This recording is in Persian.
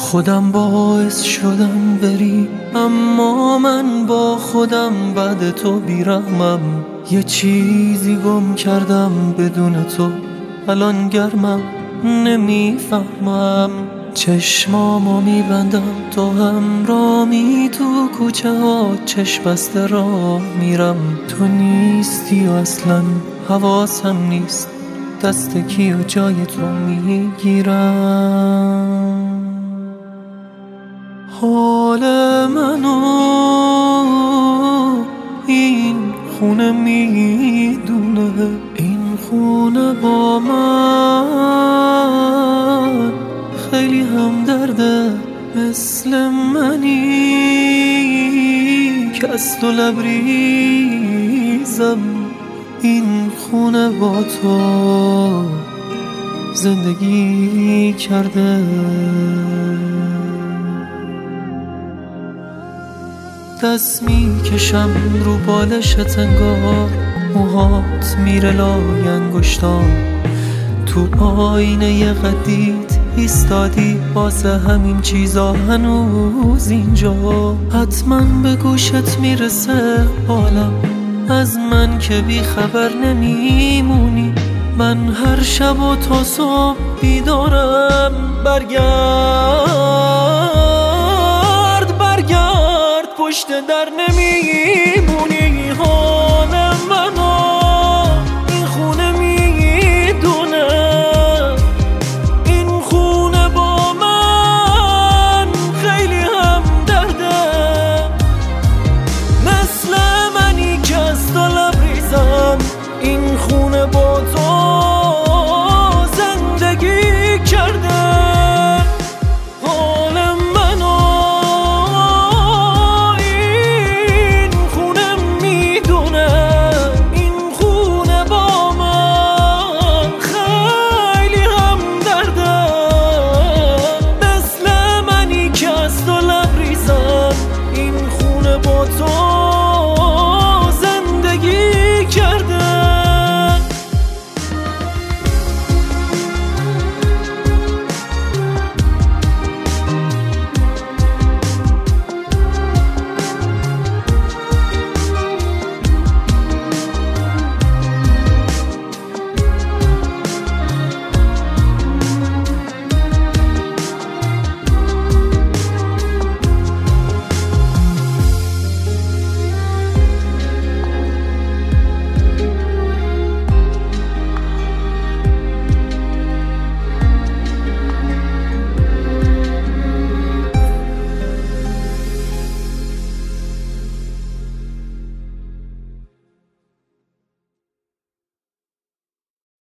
خودم باعث شدم بری، اما من با خودم بعد تو بیرحمم. یه چیزی گم کردم بدون تو، الان گرمم نمیفهمم. چشمامو میبندم تو همرامی، تو کوچه ها چشم بسته راه میرم. تو نیستی و اصلا حواسم نیست، دست کی و جای تو میگیرم. حال منو این خونه میدونه، این خونه با من خیلی همدرده. مثل منی که از تو لبریزم، این خونه با تو زندگی کرده. دست میکشم رو بالشت انگار موهات میره لای انگشتام. تو آینه قدید ایستادی واسه همین چیزا هنوز اینجا. حتما به گوشت میرسه حالم از من که بی خبر نمیمونی. من هر شب و تا صبح بیدارم. برگرد پشت در نمی